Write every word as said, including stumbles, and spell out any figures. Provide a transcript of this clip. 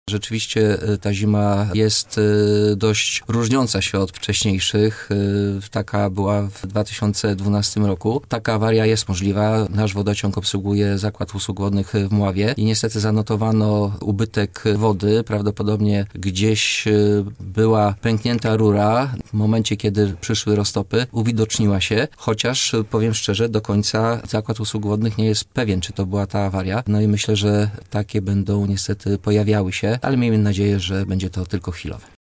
Rzeczywiście ta zima jest dość różniąca się od wcześniejszych. Taka była w dwa tysiące dwunastym roku. Taka awaria jest możliwa. Nasz wodociąg obsługuje Zakład Usług Wodnych w Mławie i niestety zanotowano ubytek wody. Prawdopodobnie gdzieś była pęknięta rura. W momencie, kiedy przyszły roztopy, uwidoczniła się, chociaż powiem szczerze, do końca Zakład Usług Wodnych nie jest pewien, czy to była ta awaria. No i myślę, że takie będą niestety pojawiały się, ale miejmy nadzieję, że będzie to tylko chwilowe.